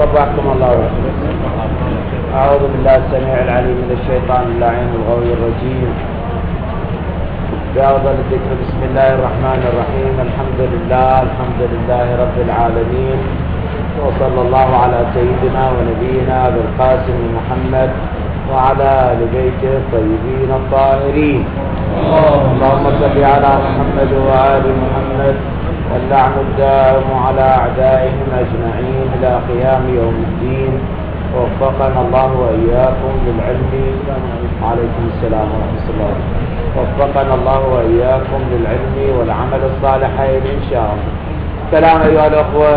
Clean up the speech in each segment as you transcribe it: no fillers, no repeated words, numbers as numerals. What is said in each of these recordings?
صبحكم الله. أعوذ بالله السميع العليم من الشيطان اللعين الغوي الرجيم. بأفضل الذكر بسم الله الرحمن الرحيم. الحمد لله رب العالمين، وصلى الله على سيدنا ونبينا بالقاسم محمد وعلى آل بيته الطيبين الطاهرين. اللهم صل على محمد وآل محمد، واللعن الدائم على أعدائهم أجمعين إلى قيام يوم الدين. وفقنا الله وإياكم للعلم. عليكم السلام ورحمة الله. وفقنا الله وإياكم للعلم والعمل الصالحين إن شاء الله. كلام أيها الأخوة،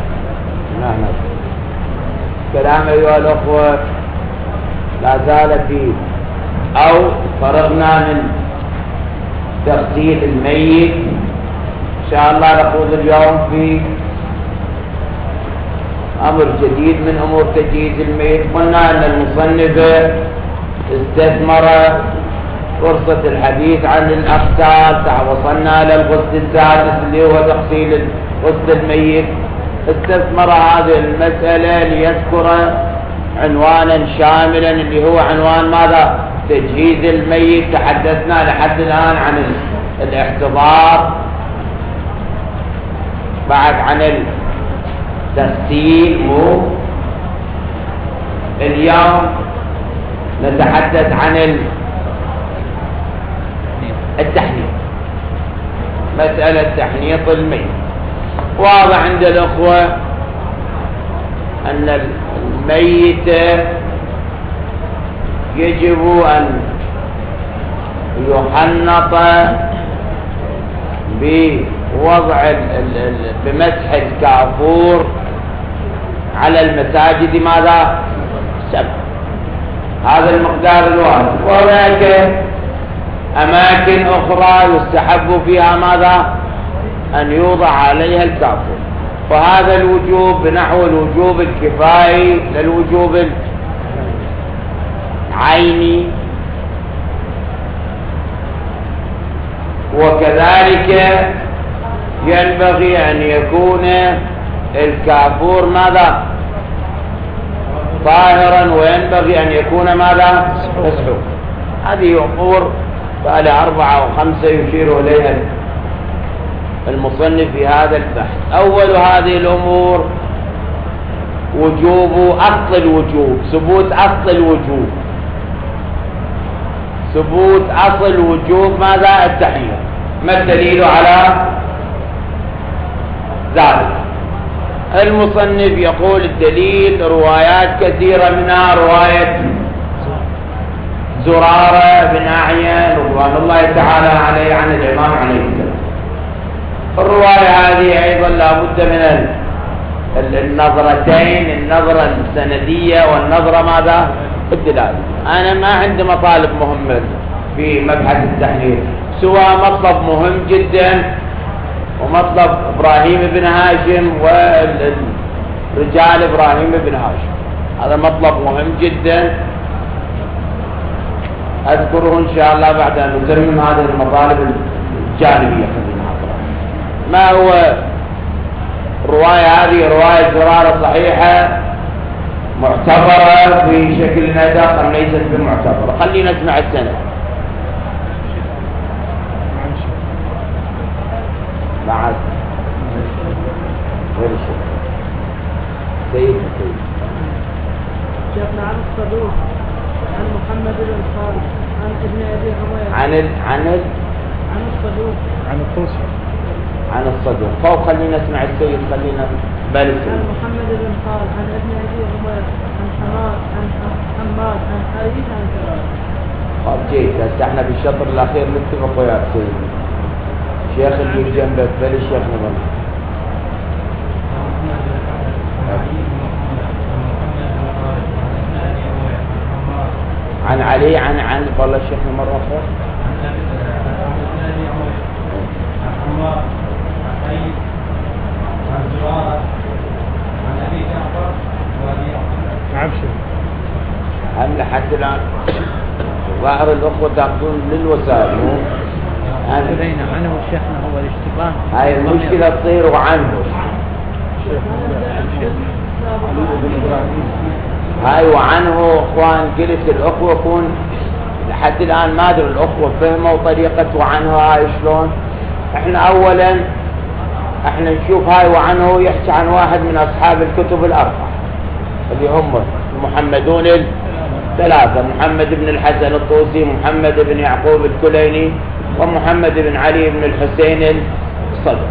كلام أيها الأخوة لا زال فيه، أو فرغنا من تغسيل الميت. إن شاء الله نخوض اليوم في أمر جديد من أمور تجهيز الميت. قلنا أن المصنف استثمر فرصة الحديث عن الأغسال، وصلنا للغسل السادس اللي هو تغسيل غسل الميت. استثمر هذه المسألة ليذكر عنوانا شاملا اللي هو عنوان ماذا؟ تجهيز الميت. تحدثنا لحد الآن عن الاحتضار، بعد عن التغسيل. اليوم نتحدث عن التحنيط، مسألة تحنيط الميت. واضح عند الأخوة أن الميت يجب أن يحنط بوضع بمسح الكافور على المساجد ماذا؟ 7. هذا المقدار الواحد. وهناك أماكن أخرى يستحب فيها ماذا؟ أن يوضع عليها الكافور. وهذا الوجوب بنحو الوجوب الكفائي للوجوب العيني. وكذلك ينبغي أن يكون الكافور ماذا؟ طاهرا، وينبغي أن يكون ماذا؟ مسحوق. هذه أمور بقى 4 أو 5 يشير إليها المصنف في هذا البحث. أول هذه الأمور وجوب أصل الوجوب، ثبوت أصل الوجوب. ثبوت أصل الوجوب ماذا؟ التحنيط. ما الدليل على ذلك؟ المصنف يقول الدليل روايات كثيرة، منها رواية زرارة بن أعين رضوان الله تعالى عليه عن الإمام عليه السلام. الرواية هذه أيضا لا بد من النظرتين، النظرة السندية والنظرة ماذا؟ الدلالة. أنا ما عندي مطالب مهمة في مبحث التحنيط سوى مطلب مهم جدا، ومطلب إبراهيم بن هاشم والرجال إبراهيم بن هاشم. هذا مطلب مهم جدا أذكره إن شاء الله بعد أن نتمم هذه المطالب الجانبية. ما هو الرواية هذه؟ رواية زرارة صحيحة معتبرة في شكل ندق، ليست بمعتبرة. خلينا نسمع السنة. بعد غير الشيخ سيد شيخنا عن الصدوق عن محمد بن خالد عن ابن أبي حميد عن الصدوق عن الطوسي عن الصدوق. فوق خلينا نسمع السيد، خلينا بالك. عن محمد بن خالد عن ابن أبي حميد عن حماد عن حريث عن كلام. طيب جيد. هسه احنا بالشطر الأخير نتفق وياك سيد. شيخ اللي جنبك بل الشيخ نظام. عن علي عن والله الشيخ مرة أخرى. هم لحد الآن ظاهر الأخوة تأخذون للوسائل. عنه شيخنا هو الاشتباه. هاي المشكلة تصير عنه. هاي وعنه اخوان قلت الاخوة يكون لحد الان ما ادري الاخوة فهموا طريقة وعنه هاي شلون. احنا اولا احنا نشوف هاي وعنه يحكي عن واحد من اصحاب الكتب الاربعة اللي هم المحمدون الثلاثة، محمد بن الحسن الطوسي، محمد بن يعقوب الكليني، ومحمد بن علي بن الحسين الصدر.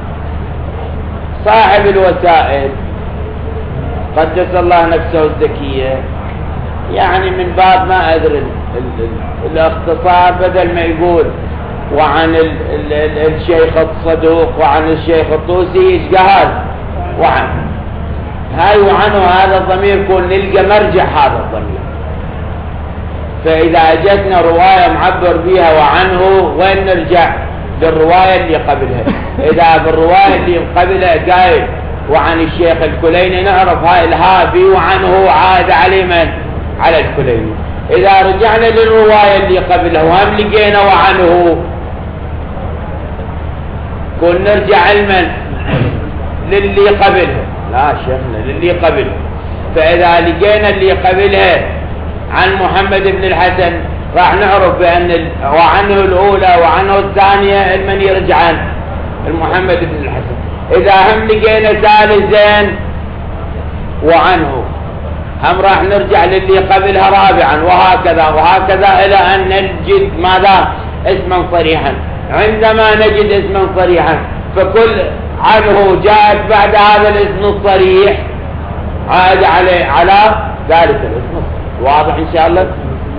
صاحب الوسائل قدس الله نفسه الزكية يعني من باب ما أدري الاختصار بدل ما يقول وعن الشيخ الصدوق وعن الشيخ الطوسي يشقى وعن هاي وعنه هذا الضمير يكون نلقى مرجع هذا الضمير. فإذا أجتنا رواية معبر بها وعنه وين نرجع للرواية اللي قبلها. إذا بالرواية اللي قبلها قايل وعن الشيخ الكليني نعرف هاي الهافي وعنه عاد على من؟ على الكليني. إذا رجعنا للرواية اللي قبلها وهم لقينا وعنه كون نرجع علما للي قبلها. لا شيخنا للي قبلها. فإذا لقينا اللي قبلها عن محمد بن الحسن راح نعرف بأن وعنه الأولى وعنه الثانية المن يرجع عن المحمد بن الحسن. إذا هم لقينا ثالثا وعنه هم راح نرجع للي قبلها رابعا وهكذا وهكذا إلى أن نجد ماذا؟ اسما صريحا. عندما نجد اسما صريحا فكل عنه جاءت بعد هذا الاسم الصريح عاد على ذلك الاسم الصريح. واضح إن شاء الله؟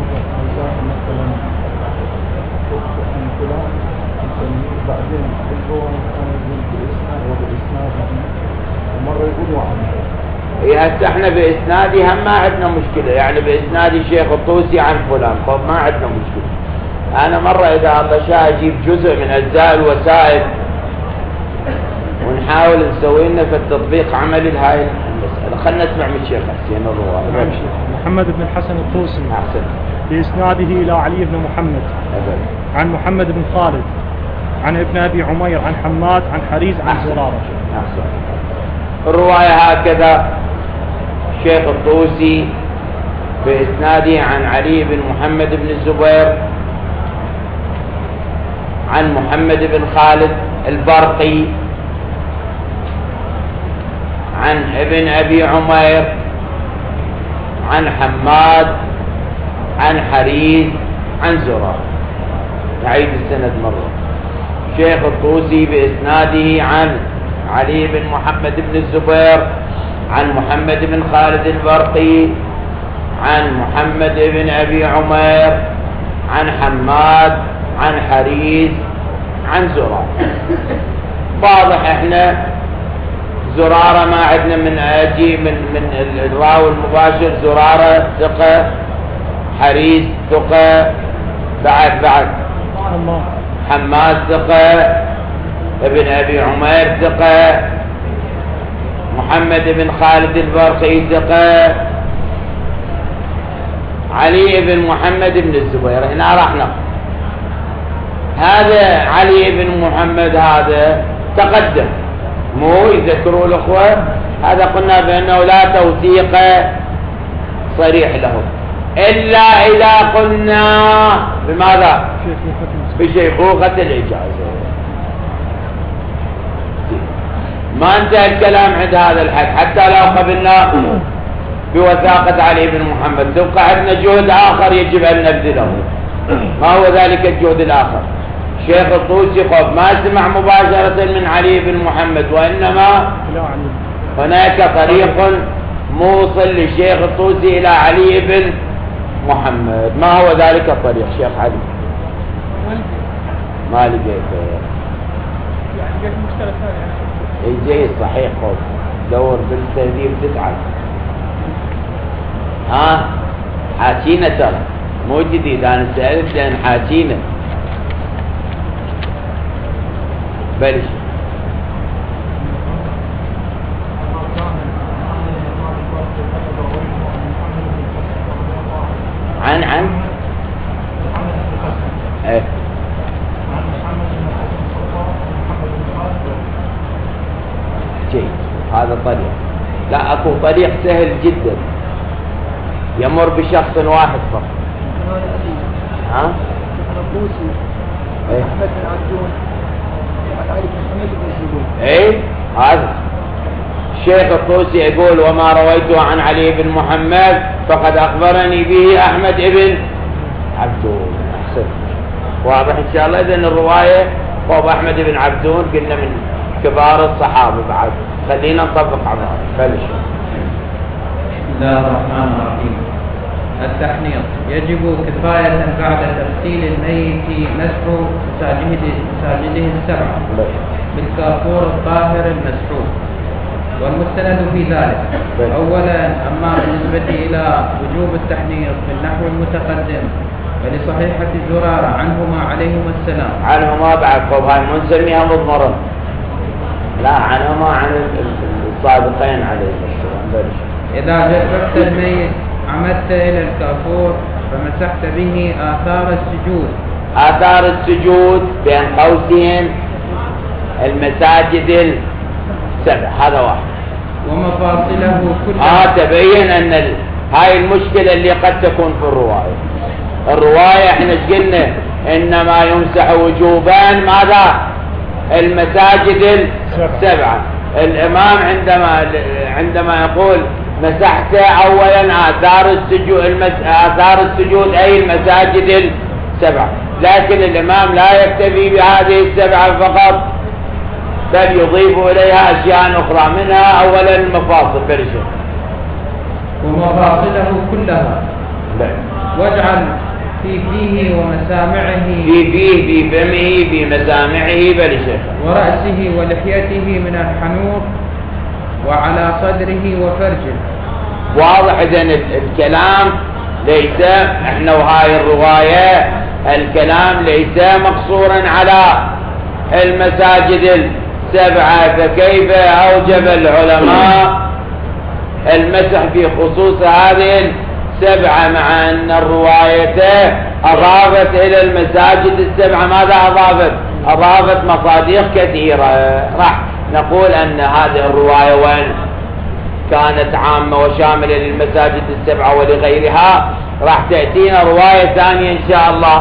هسه احنا بإسنادي هم ما عندنا مشكلة، يعني بإسنادي الشيخ الطوسي عن فلان طب ما عندنا مشكلة. أنا مرة إذا الله شاء أجيب جزء من أجزاء الوسائل ونحاول نسوي لنا في التطبيق عملي لهاي المسألة. خلنا نسمع من الشيخ حسين الرواية. محمد بن الحسن الطوسي أحسن بإسناده إلى علي بن محمد عن محمد بن خالد عن ابن أبي عمير عن حماد عن حريز عن زرارة. أحسن. الرواية هكذا الشيخ الطوسي بإسناده عن علي بن محمد بن الزبير عن محمد بن خالد البرقي عن ابن أبي عمير عن حماد عن حريز عن زرارة. نعيد السند مرة. الشيخ الطوسي بإسناده عن علي بن محمد بن الزبير عن محمد بن خالد البرقي عن محمد بن أبي عمير عن حماد عن حريز عن زرارة. واضح احنا زرارة ما عندنا من اجي من الراوي المباشر. زرارة ثقة، حريز ثقة، بعد حماد ثقة، ابن أبي عمير ثقة، محمد بن خالد البرقي ثقة، علي بن محمد بن الزبير. هنا راح نقل هذا علي بن محمد هذا تقدم مو يذكروا الأخوة. هذا قلنا بأنه لا توثيق صريح له إلا إذا قلنا بماذا؟ بشيخوخة الإجازة. ما انتهى الكلام عند هذا الحد حتى لو قبلنا بوثاقة علي بن محمد تبقى عندنا جهد آخر يجب أن نبذله. ما هو ذلك الجهد الآخر؟ الشيخ الطوسي قد ما سمع مباشرة من علي بن محمد وإنما هناك طريق موصل للشيخ الطوسي إلى علي بن محمد. ما هو ذلك الطريق شيخ علي؟ ما لقيته يعني مشكلة ثانية. جيد صحيح قول دور بالتهذيب تتعب. حاكينا ترى مو جديد. أنا سألت لأن حاكينا بلش عن ايه جيد. هذا طريق لا، أكو طريق سهل جدا يمر بشخص واحد فقط. ها؟ الطوسي أحمد بن عبدون عن علي بن محمد بن سيبون. ايه هذا الشيخ الطوسي يقول: وما رويته عن علي بن محمد فقد أخبرني به أحمد بن عبدون. أحسن، واضح إن شاء الله. إذن الرواية فوق أحمد بن عبدون قلنا من كبار الصحابة بعد. خلينا نطبق على هذا. بلش. بسم الله الرحمن الرحيم. التحنيط: يجب كفاية بعد تغسيل الميت مسح مساجده السبعة بالكافور الطاهر المسحوق. والمستند في ذلك: أولا، أما بالنسبة إلى وجوب التحنيط بالنحو المتقدم فلصحيحة زرارة عنهما عليهما السلام. عنهما بعد فوق هاي ما نسميها مضمرة، لا عنهما عن السابقين عليهم السلام. بلش. إذا جربت الميت عمدت إلى الكافور فمسحت به آثار السجود. آثار السجود بين قوسين المساجد السبع، هذا واحد. ومفاصله كلها. تبين أن هاي المشكلة اللي قد تكون في الرواية احنا قلنا إنما يمسح وجوبا ماذا؟ المساجد السبعة. الإمام عندما يقول مسحت أولا آثار السجود أي المساجد السبعة، لكن الإمام لا يكتفي بهذه السبعة فقط بل يضيف إليها أشياء أخرى، منها أولا المفاصل. برشة. ومفاصله كلها. واجعل في فيه ومسامعه. في فمه في مسامعه. برشة. ورأسه ولحيته من الحنوط وعلى صدره وفرجه. واضح. إذن الكلام ليس، احنا وهاي الرواية الكلام ليس مقصورا على المساجد السبعة، فكيف أوجب العلماء المسح في خصوص هذه السبعة مع أن الرواية أضافت إلى المساجد السبعة ماذا أضافت مصادر كثيرة. راح نقول أن هذه الرواية وين كانت عامة وشاملة للمساجد السبعة ولغيرها، راح تأتينا رواية ثانية إن شاء الله.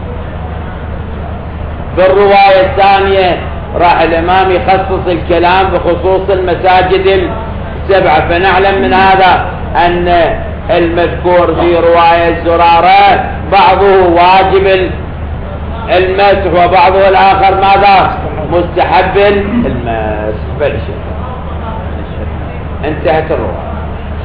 بالرواية الثانية راح الإمام يخصص الكلام بخصوص المساجد السبعة، فنعلم من هذا أن المذكور في رواية زرارة بعضه واجب المسح وبعضه الآخر ماذا؟ مستحب المسح. بلش. انتهت الرواية.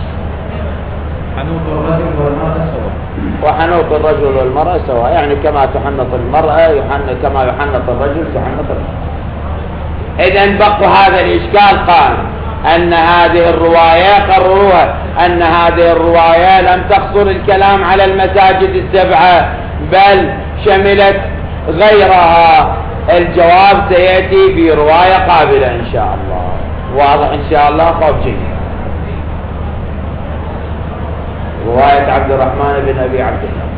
حنوط الرجل والمرأة سواء. وحنوط الرجل والمرأة سواء، يعني كما تحنط المرأة كما يحنط الرجل تحنط المرأة. إذن بقوا هذا الإشكال قائم، أن هذه الرواية قرروها أن هذه الرواية لم تقصر الكلام على المساجد السبعة بل شملت غيرها. الجواب سيأتي في رواية قابلة إن شاء الله. واضح إن شاء الله. خوف جيد. رواية عبد الرحمن بن أبي عبد الله.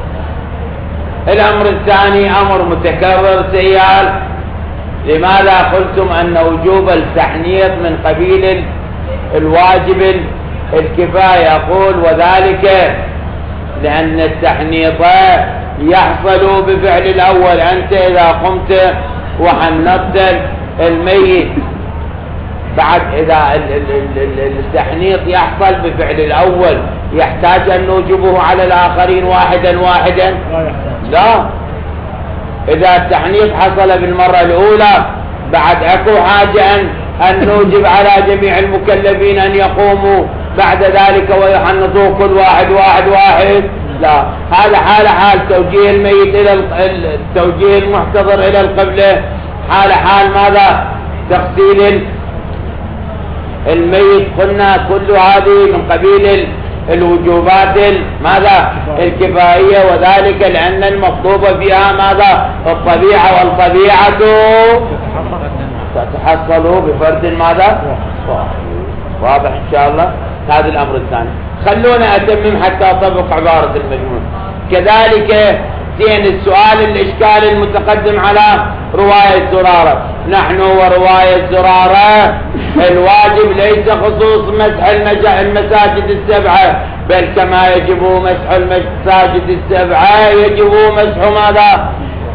الأمر الثاني أمر متكرر سيال. لماذا قلتم أن وجوب التحنيط من قبيل الواجب الكفاية؟ يقول: وذلك لأن التحنيط يحصل بفعل الأول. أنت إذا قمت وحنطت الميت بعد، إذا التحنيط يحصل بفعل الأول يحتاج أن نوجبه على الآخرين واحدا واحدا؟ لا. إذا التحنيط حصل بالمرة الأولى بعد أكو حاجة أن نوجب على جميع المكلفين أن يقوموا بعد ذلك ويحنطوا كل واحد واحد واحد؟ لا. هذا حال توجيه الميت إلى توجيه المحتضر إلى القبلة، حال ماذا؟ تغسيل الميت. قلنا كل هذه من قبيل الوجوبات ماذا؟ الكفائية، وذلك لأن المطلوب فيها ماذا؟ الطبيعة، والطبيعة تتحصل بفرد ماذا؟ واضح إن شاء الله. هذا الأمر الثاني. خلونا أتمم حتى أطبق عبارة المجموع. كذلك زين السؤال الإشكال المتقدم على رواية زرارة، نحن ورواية زرارة الواجب ليس خصوص مسح المساجد السبعة، بل كما يجب مسح المساجد السبعة يجب مسح ماذا؟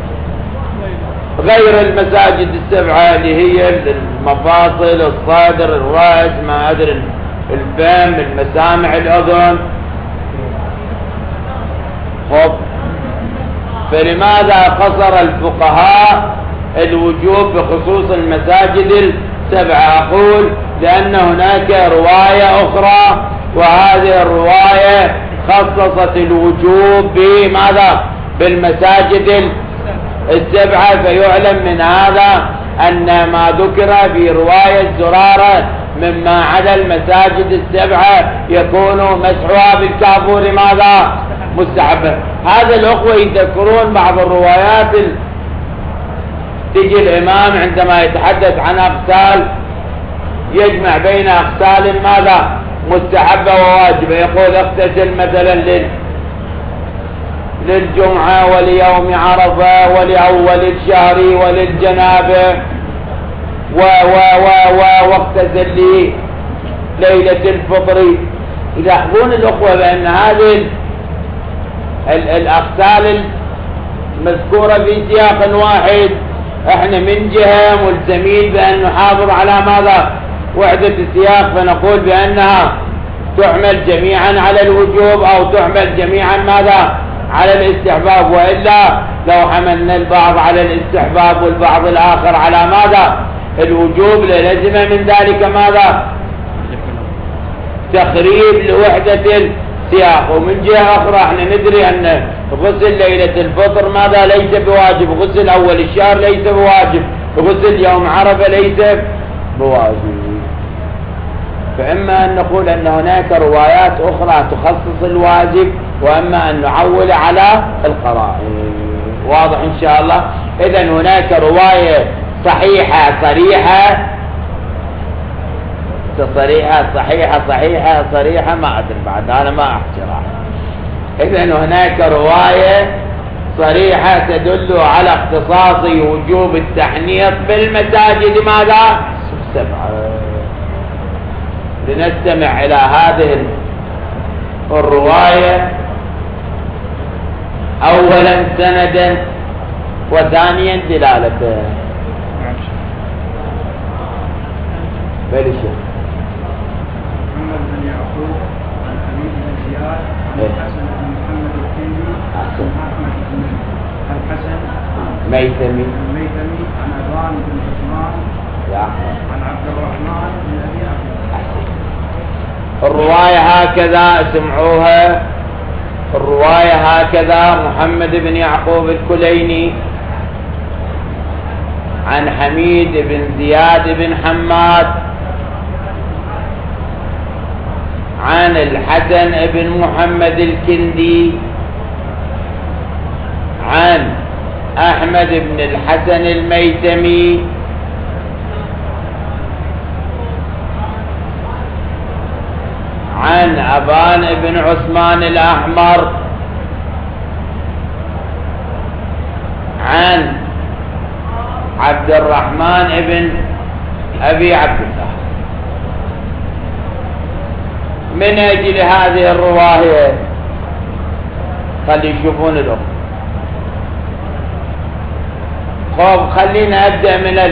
غير المساجد السبعة اللي هي المفاصل، الصدر، الرأس، ما أدري، الفم، المسامع، الأذن. خب، فلماذا قصر الفقهاء الوجوب بخصوص المساجد السبعة؟ أقول لأن هناك رواية أخرى، وهذه الرواية خصصت الوجوب بماذا؟ بالمساجد السبعة. فيعلم من هذا أن ما ذكر في رواية زرارة مما عدا المساجد السبعة يكون مسحها بالكافور ماذا؟ مستحبا. هذا الأخوة يذكرون بعض الروايات تجي الإمام عندما يتحدث عن أغسال يجمع بين أغسال ماذا؟ مستحبة وواجبة. يقول اغتسل مثلا للجمعة وليوم عرفة ولأول الشهر وللجنابة واغتسل ليلة الفطر. يلاحظون الأخوة بأن هذه الأغسال المذكورة في سياق واحد، احنا من جهة ملزمين بأن نحافظ على ماذا؟ وحدة السياق، فنقول بأنها تعمل جميعا على الوجوب أو تعمل جميعا ماذا؟ على الاستحباب. وإلا لو حملنا البعض على الاستحباب والبعض الآخر على ماذا؟ الوجوب، للزم من ذلك ماذا؟ تخريب لوحدة السياق. ومن جهة أخرى احنا ندري أن غسل ليلة الفطر ماذا؟ ليس بواجب. غسل أول الشهر ليس بواجب. غسل يوم عرفة ليس بواجب. فإما أن نقول أن هناك روايات أخرى تخصص الواجب، وإما أن نعول على القرائن. واضح إن شاء الله؟ إذن هناك رواية صحيحة صريحة ما أدري بعد، أنا ما أحكي راح. إذن هناك رواية صريحة تدل على اختصاص وجوب التحنيط بالمساجد ماذا؟ سبعة. لنستمع إلى هذه الرواية أولا سندا وثانيا دلالته. بلشة محمد بن يعقوب عن حميد بن زياد عن الحسن بن محمد الكندي عن أحمد بن الحسن ميثمي عن أبان بن عثمان عن عبد الرحمن بن أبي عبد الله. الرواية هكذا اسمعوها. الرواية هكذا: محمد بن يعقوب الكليني عن حميد بن زياد بن حماد عن الحسن بن محمد الكندي عن أحمد بن الحسن الميثمي عن أبان بن عثمان الأحمر عن عبد الرحمن بن أبي عبد الله. من أجل هذه الرواية خلي يشوفون الأخ. خب خلينا أبدأ من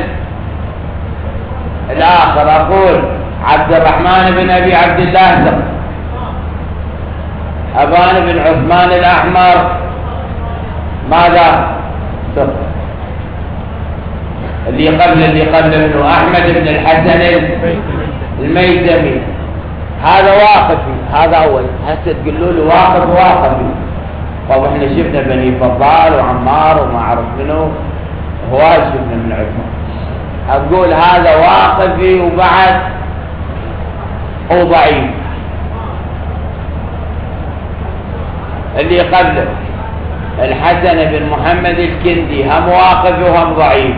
الآخر. أقول عبد الرحمن بن أبي عبد الله أبان بن عثمان الأحمر ماذا؟ اللي قبل منه أحمد بن الحسن الميثمي. هذا واقفي، هذا أول. هسه تقولوا له واقفي. طب احنا شفنا بني فضال وعمار وما عرف منه، هواي شفنا من عثمان. أقول هذا واقفي وبعد هو ضعيف. اللي قبله الحسن بن محمد الكندي هم واقف وهم ضعيف.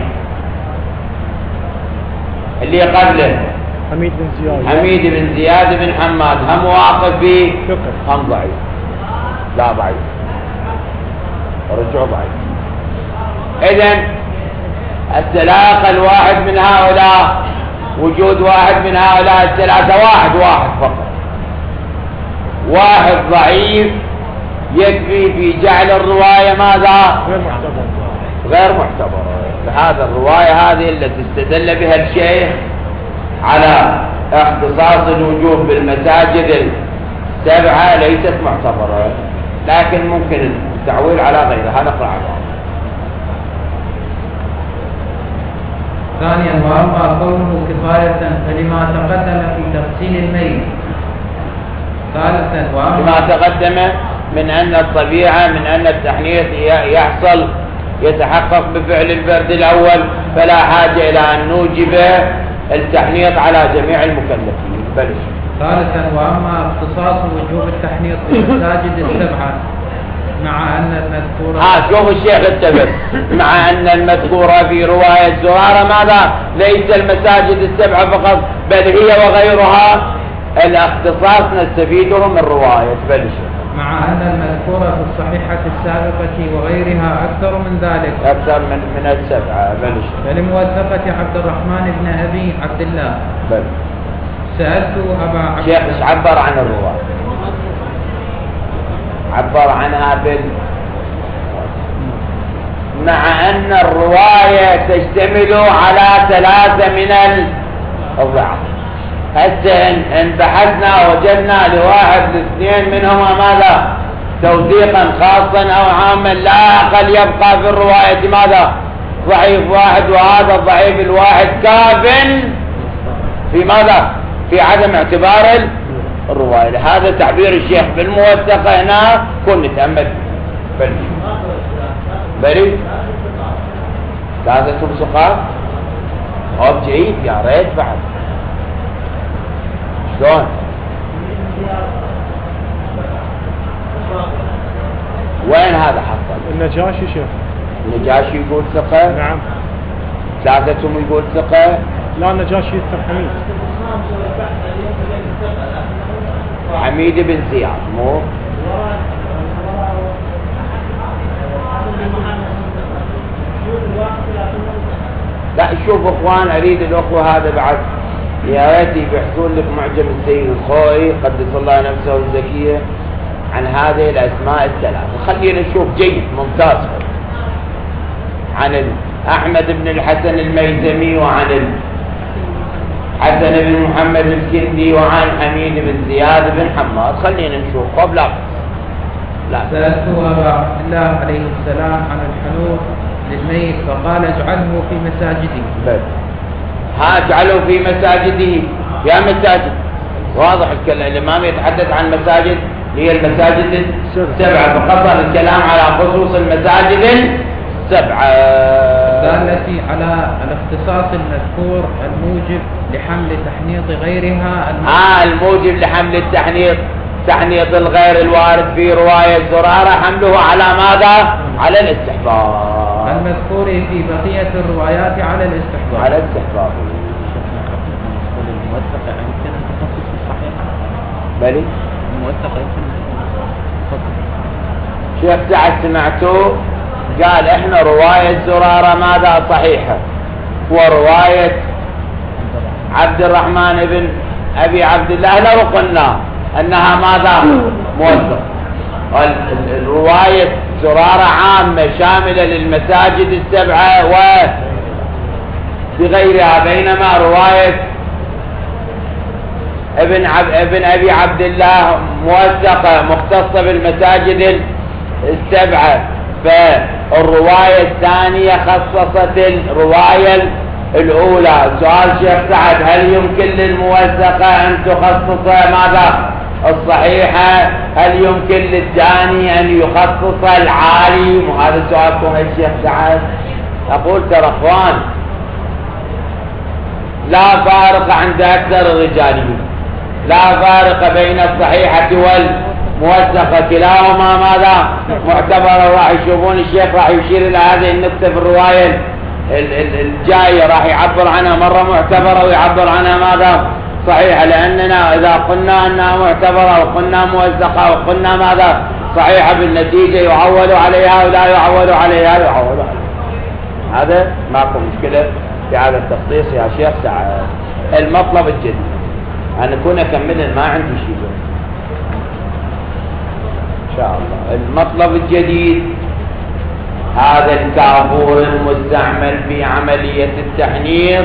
اللي قبله حميد بن زياد بن حماد هم واقف هم ضعيف. لا ضعيف، رجعوا ضعيف. إذن التلاقى الواحد من هؤلاء، وجود واحد من هؤلاء الثلاثة، واحد فقط، واحد ضعيف يكفي في جعل الرواية ماذا؟ غير معتبرة. هذا الرواية هذه التي استدل بها الشيخ على اختصاص الوجوب بالمساجد السبعة ليست معتبرة، لكن ممكن التعويل على غيرها. نقرأ عنها. ثانيا، وأما كونه كفاية فلما تقدم في تغسيل الميت. ثالثا، لما تقدم من أن الطبيعة من أن التحنيط يحصل يتحقق بفعل البرد الأول، فلا حاجة إلى أن نوجب التحنيط على جميع المكلفين. بلش. ثالثا، وأما اختصاص وجوب التحنيط في المساجد السبعة مع أن المذكورة شوف الشيخ اتفق مع أن المذكورة في رواية زرارة ماذا؟ ليس المساجد السبعة فقط، بل هي وغيرها الاختصاص نستفيده من رواية. بلش. مع أن المذكورة في الصحيحة السابقة وغيرها أكثر من ذلك، أكثر من السبعة. بلش. فلموثقة عبد الرحمن بن أبي عبد الله. بلش. سألت أبا عبد الشيخ ايش عبر عن الرواية؟ عبر عنها مع أن الرواية تشتمل على ثلاثة من الضعف. هسه إن بحثنا وجدنا لواحد لاثنين منهما ماذا؟ توثيقا خاصا أو عاما، لا أقل يبقى في الرواية ماذا؟ ضعيف واحد، وهذا الضعيف الواحد كاف في ماذا؟ في عدم اعتبار الرواية. هذا تعبير الشيخ بالموثقة هنا، كن نتأمل بلي ثلاثة مسقات جيد. يا ريت بعد شلون؟ وين هذا حصل؟ النجاشي شيخ. النجاشي يقول ثقة؟ نعم. ثلاثتهم يقول ثقة؟ لا، النجاشي يذكر حميد. حميد بن زياد مو؟ لا شوف اخوان، اريد الاخوة هذا بعد يا ريت يبحثون لك معجم السيد الخوئي قدس الله نفسه الزكية عن هذه الاسماء الثلاثة. خلينا نشوف جيد ممتاز عن احمد بن الحسن الميزمي، وعن حسن بن محمد الكندي، وعن حميد بن زياد بن حماد. خلينا نشوف قبل لا. سألت أبا عبد الله عليه السلام عن الحنوط للميت فقال اجعله في مساجده. بس اجعله في مساجده. يا مساجد واضح الإمام يتحدث عن مساجد هي المساجد السبعة، فقصر الكلام على خصوص المساجد السبعة التي على الاختصاص المذكور الموجب لحمل تحنيط غيرها. الموجب لحمل تحنيط الغير الوارد في رواية زرارة، حمله على ماذا؟ على الاستحباب. المذكور في بقية الروايات على الاستحباب. على الاستحباب. الموثقة يمكن أن تخصص في الصحيح. بلي الموثقة يمكن أن تخصص. شيخ سعد سمعتوه قال احنا رواية زرارة ماذا صحيحة، ورواية عبد الرحمن بن أبي عبد الله لو قلنا أنها ماذا موثقة. الرواية زرارة عامة شاملة للمساجد السبعة وبغيرها، بينما رواية ابن أبي عبد الله موثقة مختصة بالمساجد السبعة. فالرواية الثانية خصصت الرواية الأولى. سؤال شيخ سعد، هل يمكن للموثقة أن تخصص ماذا الصحيحة؟ هل يمكن للثاني أن يخصص العالي؟ وهذا سؤالكم يا شيخ سعد. أقول ترى أخوان، لا فارق عند أكثر الرجاليين، لا فارق بين الصحيحة والموثقة، كلاهما ماذا معتبر. راح يشوفون الشيخ راح يشير إلى هذه النقطة في الرواية الجاية، راح يعبر عنها مرة معتبرة ويعبر عنها ماذا صحيحة، لأننا إذا قلنا أنها معتبرة وقلنا موثقة وقلنا ماذا صحيحة، بالنتيجة يعول عليها ولا يعول عليها، يعول عليها. هذا ماكو مشكلة في هذا التخصيص يا شيخ سعد. المطلب الجديد أنا كون أكمل ما عندي شيء إن شاء الله. المطلب الجديد هذا الكافور المستعمل في عملية التحنيط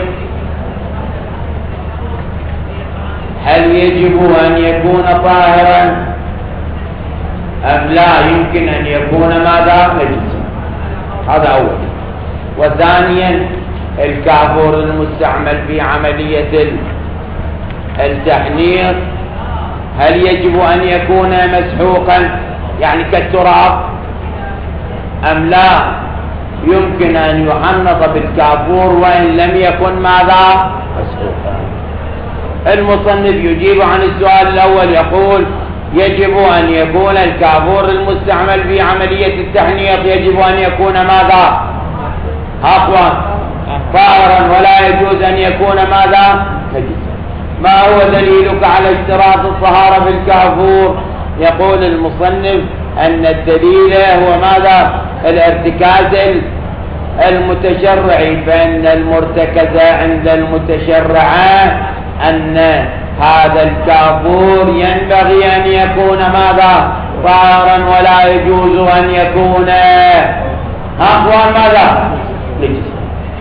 هل يجب أن يكون طاهرا أم لا يمكن أن يكون ماذا نجسا؟ هذا أول. وثانيا الكافور المستعمل في عملية التحنيط هل يجب أن يكون مسحوقا يعني كالتراب أم لا يمكن أن يحنط بالكافور وإن لم يكن ماذا مسحوقا؟ المصنف يجيب عن السؤال الأول يقول يجب أن يكون الكافور المستعمل في عملية التحنيط يجب أن يكون ماذا أقوى طاهرا ولا يجوز أن يكون ماذا نجسا. ما هو دليلك على اشتراط الطهارة في الكافور؟ يقول المصنف أن الدليل هو ماذا الارتكاز المتشرعي، فإن المرتكز عند المتشرع أن هذا الكافور ينبغي أن يكون ماذا طاهرا ولا يجوز أن يكون أقوى ماذا نجسا.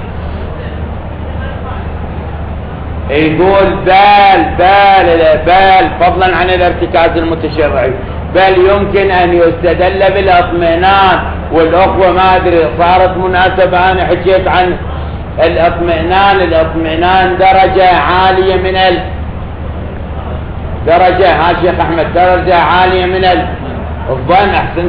يقول بل فضلا عن الارتكاز المتشرعي بل يمكن أن يستدل بالاطمئنان. والأخوة ما أدري صارت مناسبة أنا حكيت عن الاطمئنان درجة عالية من درجة ها شيخ أحمد درجة عالية من الظن. أحسن.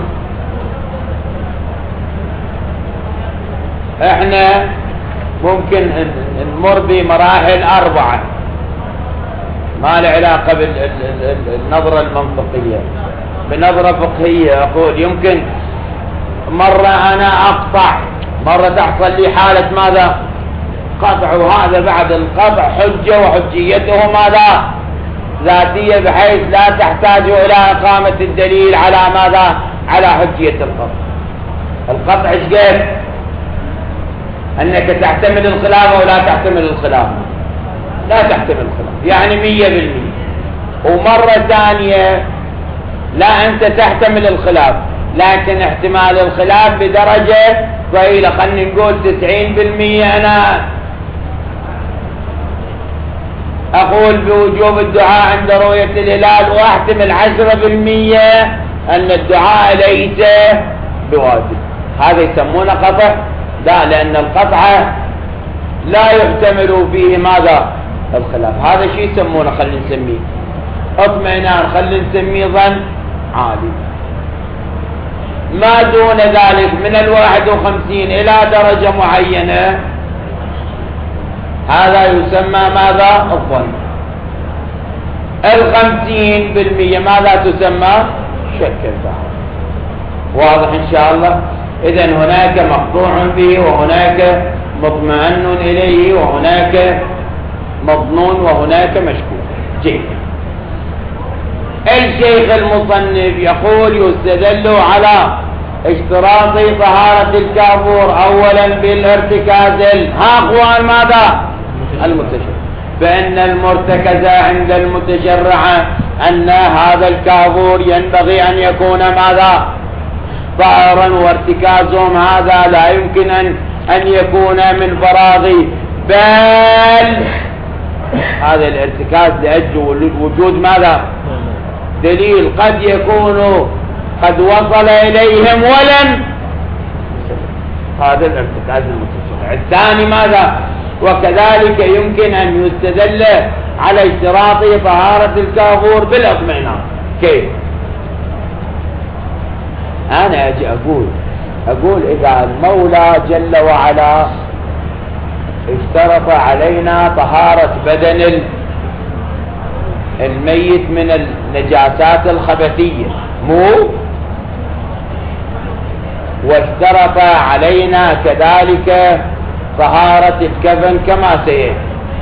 احنا ممكن نمر بمراحل 4 ما له علاقة بالنظرة المنطقية بنظرة فقهية. أقول يمكن مرة أنا أقطع، مرة تحصل لي حالة ماذا قطع، وهذا بعد القطع حجة وحجيته ماذا ذاتية بحيث لا تحتاج إلى إقامة الدليل على ماذا على حجية القطع. القطع ايش قال؟ أنك تحتمل الخلاف أو لا تحتمل الخلاف، لا تحتمل الخلاف يعني 100%. ومرة ثانية لا أنت تحتمل الخلاف لكن احتمال الخلاف بدرجة ضئيلة، خلينا نقول 90%. أنا أقول بوجوب الدعاء عند رؤية الهلال وأحتمل 10% أن الدعاء ليس بواجب. هذا يسمونه قطع؟ لا، لأن القطع لا يحتمل فيه ماذا الخلاف. هذا شيء يسمونه خلينا نسميه اطمئنان، خلينا نسميه ظن عالي. ما دون ذلك من 51 إلى درجة معينة هذا يسمى ماذا الظن. 50% ماذا تسمى شك الظاهر. واضح إن شاء الله؟ إذن هناك مقطوع به وهناك مطمئن إليه وهناك مظنون وهناك مشكوك. جيد. الشيخ المصنف يقول يستدل على اشتراط طهارة الكافور أولا بالارتكاز الأقوى ماذا المتشرع، فإن المرتكز عند المتشرع أن هذا الكافور ينبغي أن يكون ماذا طاهرا، وارتكازهم هذا لا يمكن أن يكون من فراغ، بل هذا الارتكاز لأجل وجود ماذا دليل قد يكون قد وصل إليهم ولن. هذا الارتكاز المتشرع. الثاني ماذا وكذلك يمكن أن يستدل على اشتراط طهارة الكافور بالاطمئنان. كيف؟ أنا أجي أقول إذا المولى جل وعلا اشترط علينا طهارة بدن الميت من النجاسات الخبثية واشترط علينا كذلك طهارة الكفن كما سيأتي،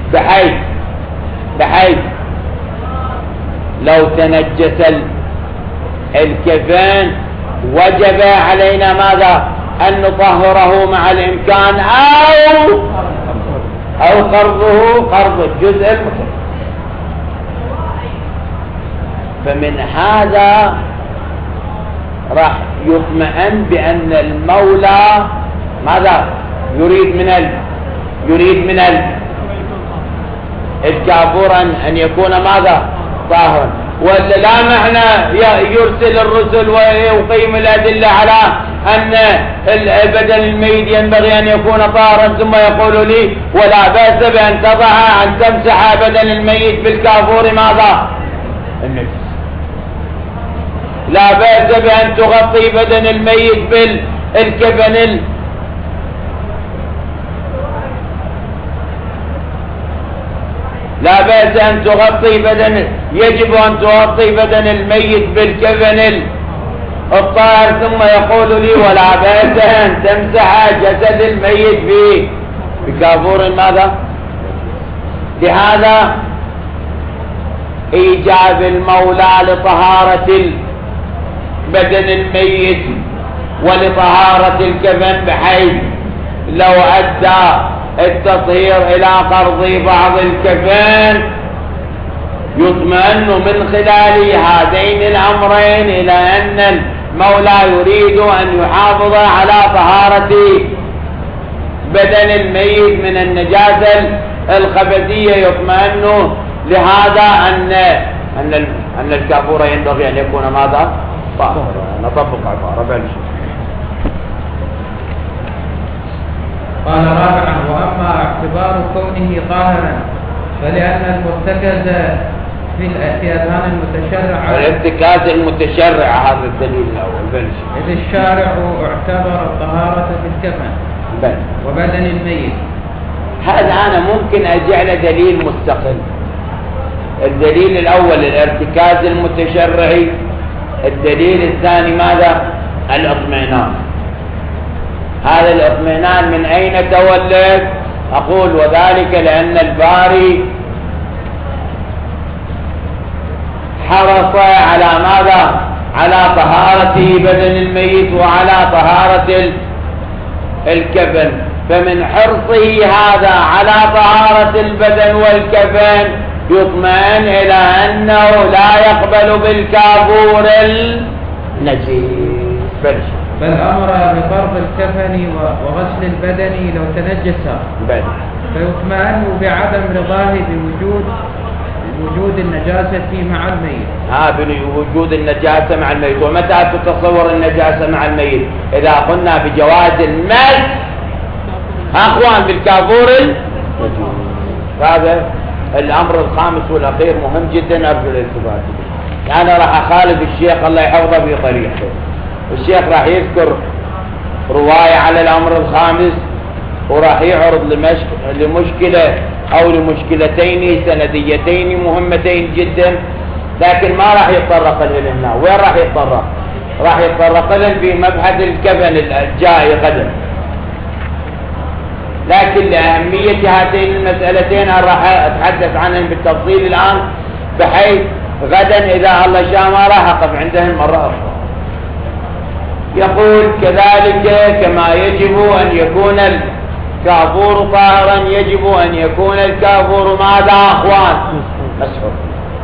بحيث لو تنجس الكفن وجب علينا ماذا أن نطهره مع الإمكان أو قرض الجزء المتبقي. فمن هذا راح يطمئن بأن المولى ماذا يريد من الكافور أن يكون ماذا طاهرا، ولا لا معنى يرسل الرسل ويقيم الأدلة على أن البدن الميت ينبغي أن يكون طاهرا ثم يقول لي ولا بأس بأن تمسح بدن الميت بالكافور ماذا النفس، لا بأس بأن تغطي بدن الميت بالكفن لا بأس أن يجب أن تغطي بدن الميت بالكفن الطاهر، ثم يقول لي ولا بأس أن تمسح جسد الميت بكافور ماذا. لهذا إيجاب المولى لطهارة بدن الميت ولطهارة الكفن، بحيث لو أدى التطهير إلى قرض بعض الكفن يطمئن من خلال هذين الأمرين إلى أن المولى يريد أن يحافظ على طهارة بدن الميت من النجاسة الخبثية. يطمئن لهذا أن الكافور ينبغي أن يكون ماذا طاهرا. نطبق عبارة بلش. قال رابعا: وأما اعتبار كونه طاهرا فلأن المرتكز في أذهان المتشرع الارتكاز المتشرع، هذا الدليل الأول بلش. إذ الشارع اعتبر الطهارة في الكفن وبدن الميت. هذا أنا ممكن أجعله دليل مستقل. الدليل الأول الارتكاز المتشرعي، الدليل الثاني ماذا؟ الاطمئنان. هذا الاطمئنان من أين تولد؟ أقول وذلك لأن الباري حرص على ماذا؟ على طهارة بدن الميت وعلى طهارة الكفن، فمن حرصه هذا على طهارة البدن والكفن يطمئن إلى أنه لا يقبل بالكافور النجيس. بل أمر بفرض الكفن وغسل البدن لو تنجس، فيطمئن بعدم رضاه بوجود النجاسة مع الميت. بوجود النجاسة مع الميت. ومتى تتصور النجاسة مع الميت؟ إذا قلنا بجواز المس أخوان بالكافور النجيس. هذا الأمر الخامس والأخير مهم جدا، أرجو الالتفات به. أنا راح أخالف الشيخ الله يحفظه بطريقته. الشيخ راح يذكر رواية على الأمر الخامس، وراح يعرض لمشكلة أو لمشكلتين سنديتين مهمتين جدا، لكن ما راح يتطرق لهم هنا. وين راح يتطرق؟ راح يتطرق لهم في مبحث الكفن الجاي غدا. لكن لأهمية هاتين المسألتين أنا راح أتحدث عنهم بالتفصيل الآن، بحيث غدا إذا الله شاء ما راح أقف عندهم مرة أخرى. يقول كذلك كما يجب أن يكون الكافور طاهرا يجب أن يكون الكافور ماذا أخوان؟ مسحوق.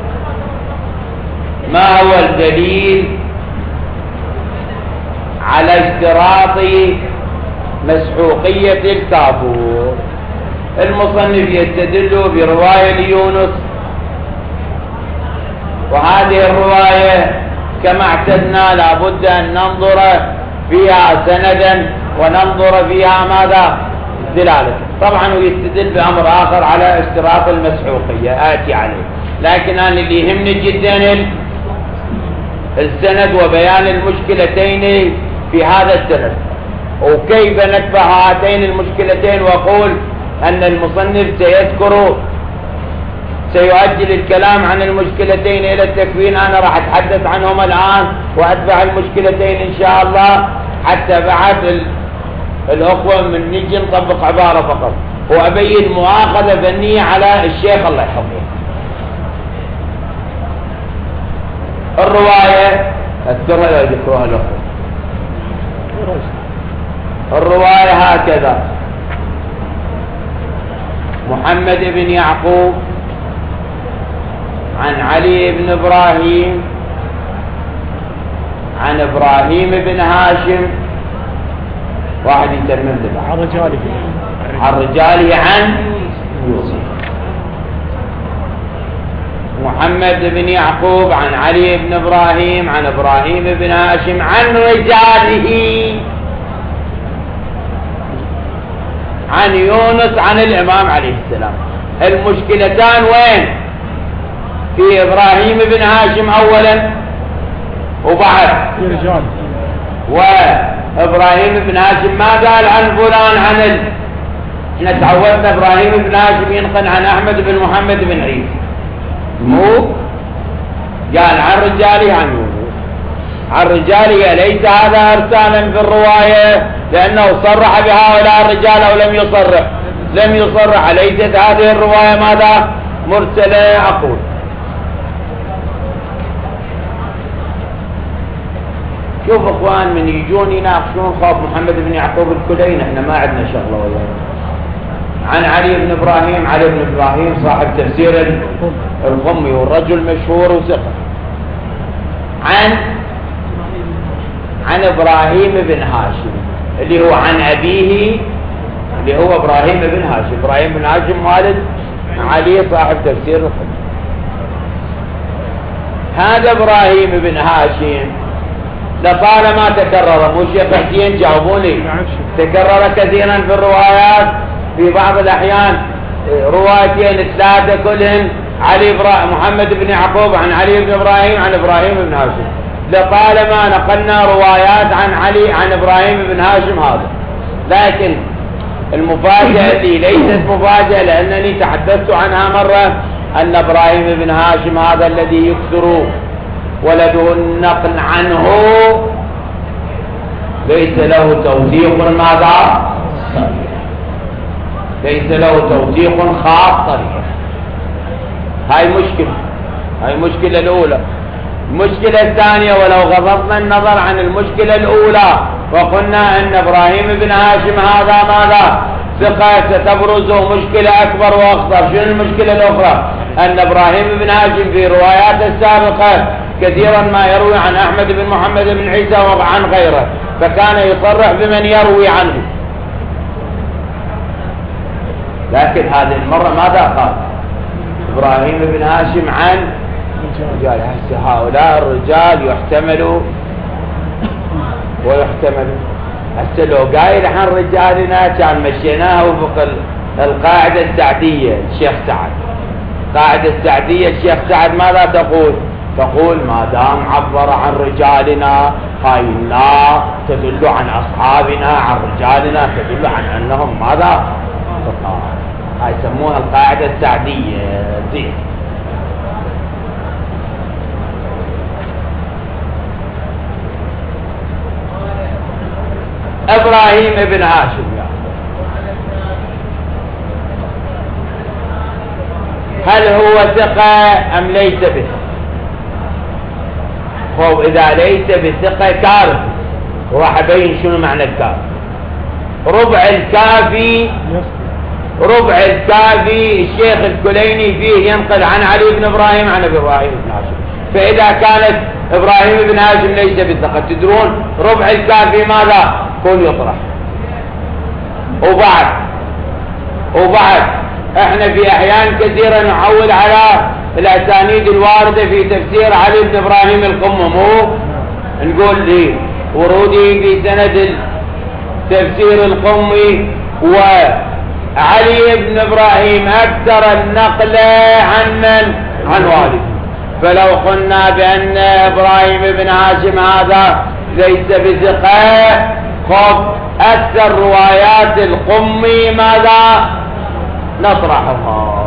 ما هو الدليل على اشتراط مسحوقية الكافور؟ المصنف يستدل برواية ليونس، وهذه الرواية كما اعتدنا لابد أن ننظر فيها سندا وننظر فيها ماذا؟ دلالة. طبعا ويستدل بأمر آخر على اشتراط المسحوقية آتي عليه، لكن أنا اللي يهمني جدا السند وبيان المشكلتين في هذا السند، وكيف ندفع هاتين المشكلتين. وأقول أن المصنف سيؤجل الكلام عن المشكلتين إلى التكوين. أنا راح أتحدث عنهم الآن وأتبع المشكلتين إن شاء الله، حتى بعد الأخوة من نجي نطبق عبارة فقط، وأبين مؤاخذة فنية على الشيخ الله يحفظه. الرواية أذكرها لا يذكرها الأخوة. الرواية هكذا: محمد بن يعقوب عن علي بن إبراهيم عن إبراهيم بن هاشم. واحد يتمم لي عن رجاله عن رجاله عن يوسف. محمد بن يعقوب عن علي بن إبراهيم عن إبراهيم بن هاشم عن رجاله عن يونس عن الإمام عليه السلام. المشكلتان وين؟ في إبراهيم بن هاشم أولا وبعد رجال. وإبراهيم بن هاشم ما قال عن فلان عن احنا تعودنا إبراهيم بن هاشم ينقل عن أحمد بن محمد بن عيسى، مو قال عن رجاله عن يونس عن رجاله. ليس هذا ارسالا في الرواية لأنه صرح بهؤلاء الرجال أو لم يصرح؟ لم يصرح. ليست هذه الرواية ماذا؟ مرسلة. أقول شوف اخوان من يجون يناقشون خاف محمد بن يعقوب الكلين، احنا ما عندنا شغله وياه. عن علي بن ابراهيم، علي بن ابراهيم صاحب تفسير القمي والرجل مشهور وثقه. عن ابراهيم بن هاشم اللي هو عن ابيه اللي هو ابراهيم بن هاشم. ابراهيم بن هاشم والد علي صاحب تفسير القمي. هذا ابراهيم بن هاشم لطالما تكرر، مو شيخ حسين جاوبوني، تكرر كثيرا في الروايات، في بعض الأحيان روايتين ثلاثة كلهم محمد بن يعقوب عن علي بن إبراهيم عن إبراهيم بن هاشم. لطالما نقلنا روايات عن إبراهيم بن هاشم هذا. لكن المفاجأة اللي ليست مفاجأة لأنني تحدثت عنها مرة، أن إبراهيم بن هاشم هذا الذي يكثر ولده النقل عنه ليس له توثيق ماذا؟ ليس له توثيق خاص صريح. هاي المشكلة الأولى. المشكلة الثانية، ولو غضضنا النظر عن المشكلة الأولى وقلنا أن إبراهيم بن هاشم هذا ماذا؟ ثقة، ستبرز مشكلة أكبر وأخطر. شنو المشكلة الأخرى؟ أن إبراهيم بن هاشم في رواياته السابقة كثيرا ما يروي عن أحمد بن محمد بن عيسى وعن غيره، فكان يصرح بمن يروي عنه. لكن هذه المرة ماذا قال؟ إبراهيم بن هاشم عن رجال. هؤلاء الرجال يحتملوا ويحتملوا. هسه لو قايل عن رجالنا كان مشيناه وفق القاعدة السعدية. الشيخ سعد قاعدة السعدية الشيخ سعد ماذا تقول؟ تقول ما دام عبر عن رجالنا قائلنا تدل عن أصحابنا، عن رجالنا تدل عن أنهم ماذا؟ هاي يسموها القاعدة السعدية. زين. إبراهيم بن هاشم هل هو ثقة أم ليس بثقة؟ هو إذا ليس بثقة كارثة. وراح أبين شنو معنى الكافي. ربع الكافي الشيخ الكليني فيه ينقل عن علي بن إبراهيم عن إبراهيم بن هاشم. فإذا كانت إبراهيم بن هاشم ليس بثقة، تدرون ربع الكافي ماذا؟ كون يطرح. وبعد احنا في احيان كثيرة نعول على الاسانيد الواردة في تفسير علي بن ابراهيم القمي، مو نقول لي ورودي في سند تفسير القمي وعلي بن ابراهيم اكثر النقل عن من؟ عن والده. فلو قلنا بان ابراهيم بن هاشم هذا ليس بثقة، خب اكثر روايات القمي ماذا؟ نطرحها.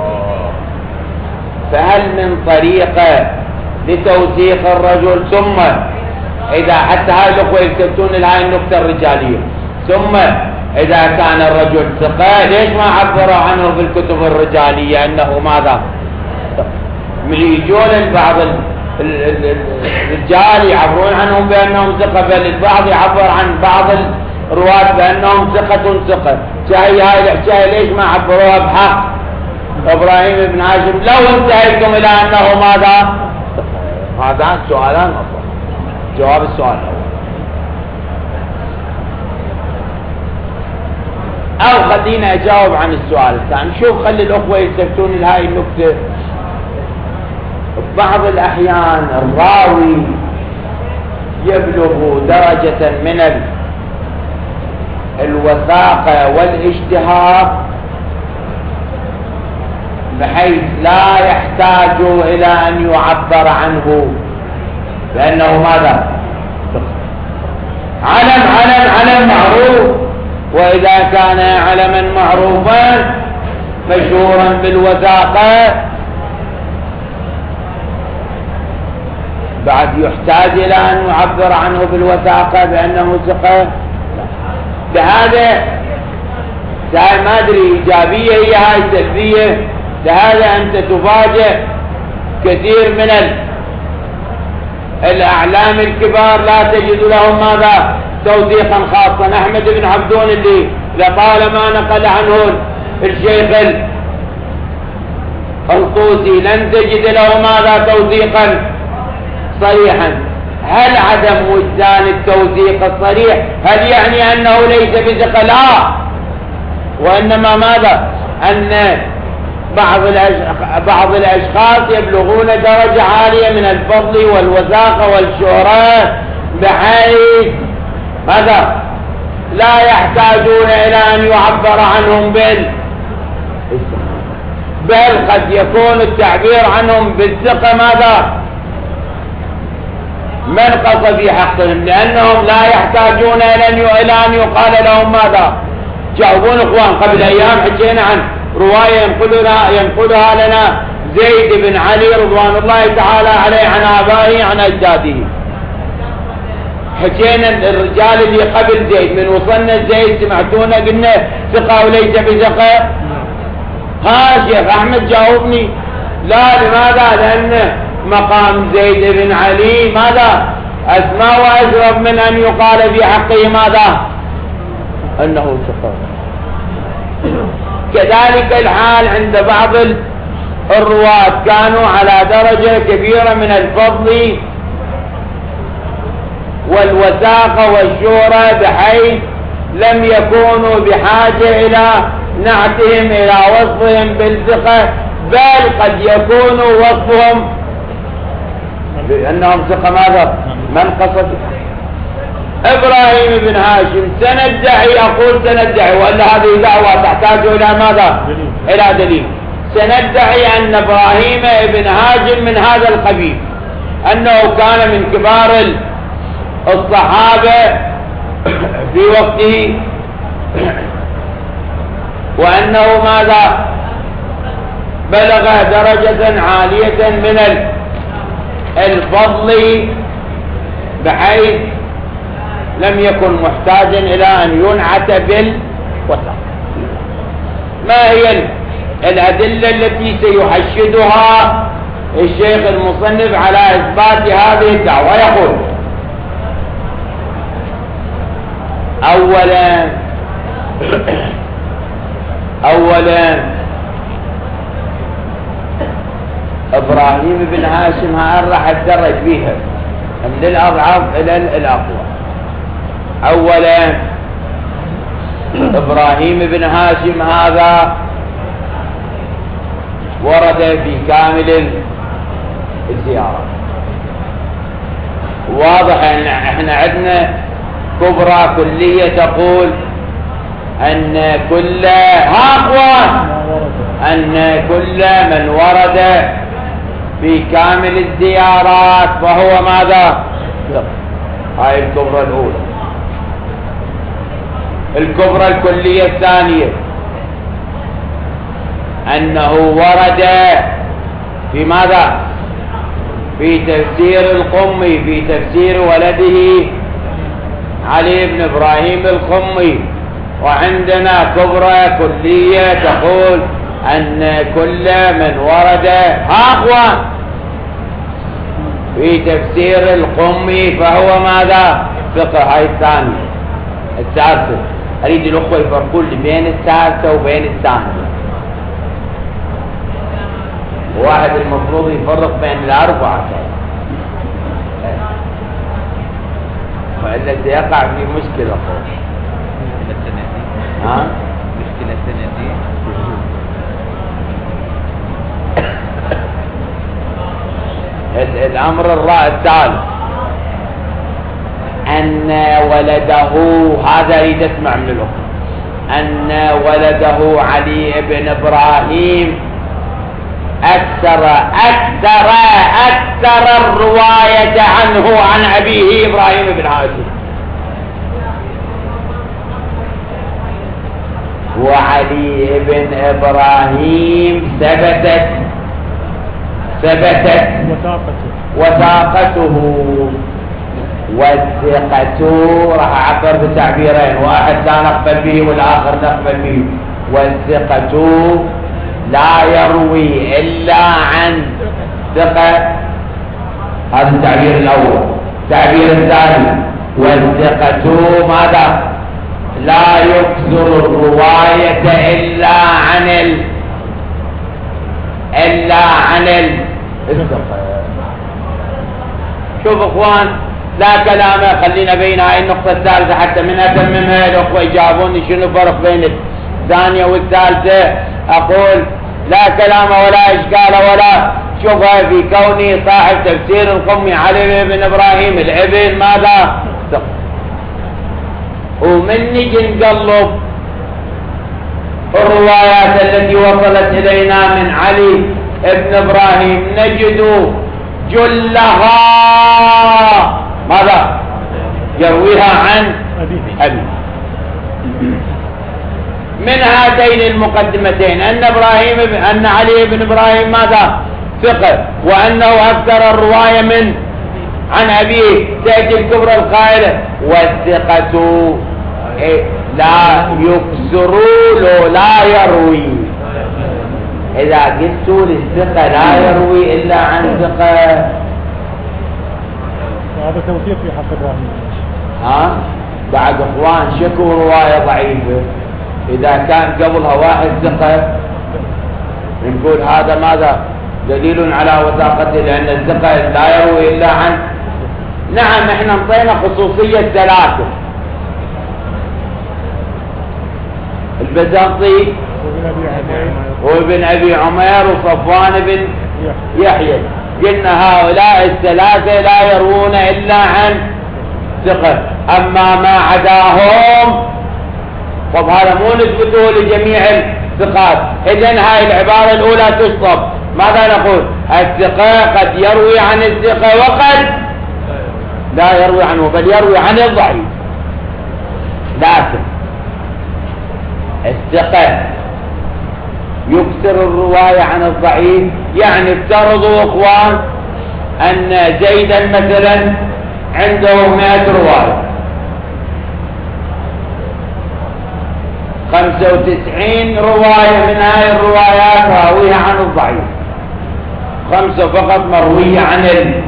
فهل من طريقة لتوثيق الرجل؟ ثم إذا حتى هاي الأخوة يكتبون لهاي النكتة الرجالية، ثم إذا كان الرجل ثقة ليش ما عبروا عنه في الكتب الرجالية أنه ماذا؟ من يجون بعض الرجال يعبرون عنهم بأنهم ثقة، بل البعض يعبر عن بعض رواة بأنهم ثقة. هاي الحكاية ليش ما عبروها بحق إبراهيم بن هاشم لو انتهيتم إلى أنه ماذا؟ هذا سؤالان أصلا. جواب السؤال الأول. أو خلينا أجاوب عن السؤال الثاني. شوف، خلي الأخوة يلتفتون لهاي النكتة. بعض الأحيان الراوي يبلغ درجة من الوثاقة والاشتهار بحيث لا يحتاج إلى أن يعبر عنه بأنه ماذا؟ علم معروف. وإذا كان علما معروفا مشهورا بالوثاقة بعد يحتاج إلى أن يعبر عنه بالوثاقة بأنه ثقة. لهذا ما أدري إيجابية هي هاي سلبية. لهذا أنت تفاجئ كثير من الأعلام الكبار لا تجد لهم ماذا؟ توثيقا خاصا. أحمد بن عبدون اللي لطالما نقل عنه الشيخ الطوسي لن تجد له ماذا؟ توثيقا صريحا. هل عدم وجدان التوثيق الصريح هل يعني أنه ليس بثقة؟ لا، وإنما ماذا؟ أن بعض الأشخاص يبلغون درجة عالية من الفضل والوثاقة والشهرة بحيث ماذا؟ لا يحتاجون إلى أن يعبر عنهم بل قد يكون التعبير عنهم بالثقة ماذا؟ منقص في حقهم، لأنهم لا يحتاجون إلى أن يقال لهم ماذا؟ جاوبون إخوان، قبل أيام حكينا عن رواية ينقلها لنا زيد بن علي رضوان الله تعالى عليه عن آبائه عن أجداده. حكينا الرجال اللي قبل زيد من وصلنا زيد سمعتونا قلنا ثقة وليس بثقة. ها شيخ أحمد جاوبني. لا، لماذا؟ لأن مقام زيد بن علي ماذا؟ أسمى وأشرف من أن يقال في حقه ماذا؟ أنه ثقة. كذلك الحال عند بعض الرواة كانوا على درجة كبيرة من الفضل والوثاقة والشهرة بحيث لم يكونوا بحاجة إلى نعتهم إلى وصفهم بالثقة، بل قد يكون وصفهم بأنهم ثقة ماذا؟ منقصة. إبراهيم بن هاشم سندعي، أقول سندعي وإلا هذه دعوة تحتاج إلى ماذا؟ إلى دليل. سندعي أن إبراهيم بن هاشم من هذا القبيل، أنه كان من كبار الصحابة في وقته، وأنه ماذا؟ بلغ درجة عالية من الفضل بحيث لم يكن محتاجا إلى أن ينعت بالوثاقة. ما هي الأدلة التي سيحشدها الشيخ المصنف على إثبات هذه الدعوة؟ يقول: أولا إبراهيم بن هاشم راح اتدرج بيها من الأضعف إلى الأقوى. أولا إبراهيم بن هاشم هذا ورد في كامل الزيارة. واضح أن احنا عندنا كبرى كلية تقول أن كل من ورد في كامل الزيارات فهو ماذا؟ هاي الكبرى الأولى. الكبرى الكلية الثانية أنه ورد في ماذا؟ في تفسير القمي، في تفسير ولده علي بن إبراهيم القمي. وعندنا كبرى كلية تقول أن كل من ورد في تفسير القمي فهو ماذا؟ فقه. هاي الثانية. الثالثة. أريد الأخوة يفرقون لي بين الثالثة وبين الثانية. واحد المفروض يفرق بين الأربعة وإلا سيقع في مشكلة. ها؟ مشكلة سنتين. الأمر الثالث أن ولده، هذا أريد أسمع من الأخوة، أن ولده علي بن إبراهيم أكثر الرواية عنه عن أبيه إبراهيم بن هاشم. وعلي بن إبراهيم ثبتت وثاقته والثقة. راح أعبر بتعبيرين، واحد لا نقبل به والآخر نقبل به. والثقة لا يروي إلا عن ثقة، هذا التعبير الأول. التعبير الثاني، والثقة ماذا؟ لا يكثر الرواية إلا عن الثقة. شوف اخوان، لا كلام، خلينا بين هاي النقطة الثالثة حتى من أتممها. الأخوة يجاوبوني شنو الفرق بين الثانية والثالثة. أقول لا كلام ولا إشكال ولا شبهة في كوني صاحب تفسير القمي علي بن إبراهيم الابن ماذا؟ ومن نجي نقلب الروايات التي وصلت إلينا من علي بن إبراهيم نجد جلها ماذا؟ يرويها عن أبي. من هاتين المقدمتين أن علي بن إبراهيم ماذا؟ ثقة، وأنه أكثر الرواية عن أبيه. تأتي الكبرى القائلة والثقة لا يكثر لا يروي. إذا قلت للثقة لا يروي إلا عن ثقة، هذا توثيق في حق إبراهيم. بعد اخوان شكوا رواية ضعيفة، إذا كان قبلها واحد ثقة نقول هذا ماذا؟ دليل على وثاقته، لأن الثقة لا يروي إلا عن. نعم احنا انطينا خصوصية ثلاثة، البزنطي وابن أبي عمير وصفوان بن يحيى. قلنا هؤلاء الثلاثة لا يروون إلا عن ثقة، أما ما عداهم طب هذا مو نثبته لجميع الثقات. إذن هاي العبارة الأولى تشطب. ماذا نقول؟ الثقة قد يروي عن الثقة وقد لا يروي عنه، بل يروي عن الضعيف. لكن الثقة يكثر الرواية عن الضعيف. يعني افترضوا اخوان ان زيدا مثلا عنده 100 رواية، 95 رواية من هاي الروايات راويها عن الضعيف، 5 فقط مروية عن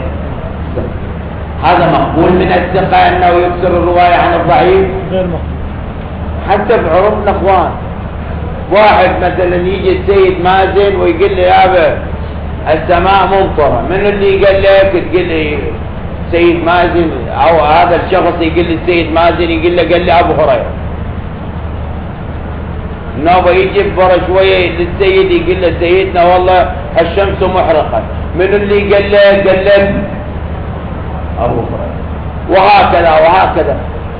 هذا مقبول من الثقة انه يكثر الرواية عن الضعيف؟ غير مقبول. حتى بعرفنا اخوان، واحد مثلا يجي السيد مازن ويقول لي يابا السماء ممطرة، من اللي قال لك؟ تقول لي سيد مازن، او هذا الشخص يقول لي السيد مازن يقول له قال لي ابو هريرة. النوبة يجي برا شوية للسيد يقول له سيدنا والله الشمس محرقة، من اللي قال له؟ قال له ابو هريرة. وهكذا.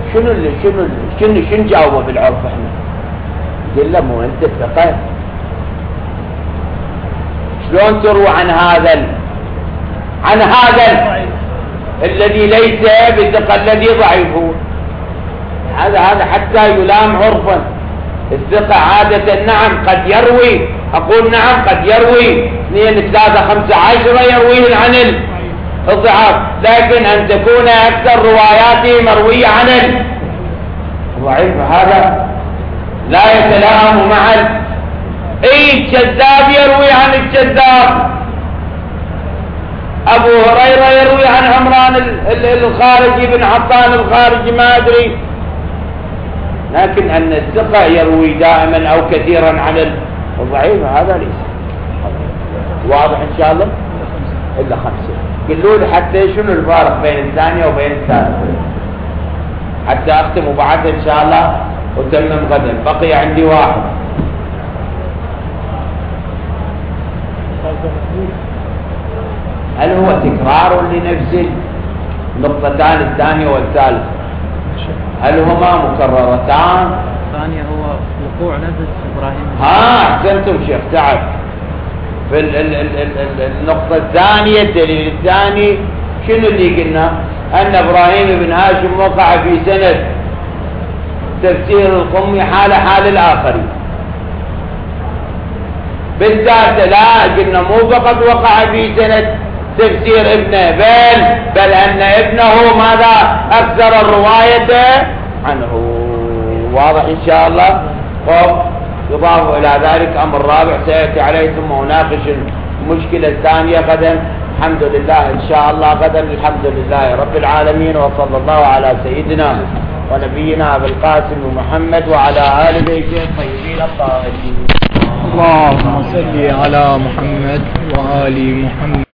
شنو جاوبه بالعرف احنا؟ قل له مو انت الثقة، شلون تروى عن هذا الذي ليس بثقة الذي ضعيفه؟ هذا حتى يلام عرفا. الثقة عادة نعم قد يروي، اقول نعم قد يروي 2 3 5 10 يروي عن الضعاف، لكن ان تكون اكثر رواياته مروية عن الضعيف هذا لا يتلائم مع الكذاب يروي عن الكذاب. ابو هريرة يروي عن عمران الخارجي بن عطان الخارجي ما ادري لكن أن الثقة يروي دائما أو كثيرا عن الضعيف هذا ليس واضح إن شاء الله. إلا 5 قلوا لي حتى شنو الفارق بين الثانية وبين الثالثة حتى أختم وبعد إن شاء الله وتمم غدا. بقي عندي 1. هل هو تكرار لنفس النقطتان الثانية والثالثة؟ هل هما مكررتان؟ الثانية هو وقوع نفس إبراهيم. أحسنتم شيخ تعب. في النقطة الثانية الدليل الثاني شنو اللي قلنا؟ أن إبراهيم بن هاشم وقع في سند تفسير القمي حال الآخرين. بالذات لا قلنا مو فقط وقع في سند تفسير ابنه بل أن ابنه ماذا أكثر الرواية عنه. واضح إن شاء الله. يضاف إلى ذلك أمر رابع سيأتي عليه ثم أناقش المشكلة الثانية غدا الحمد لله إن شاء الله. غدا الحمد لله رب العالمين وصلى الله على سيدنا ونبينا أبي القاسم محمد وعلى آل بيته الطيبين الطاهرين. اللهم صل على محمد وآل محمد.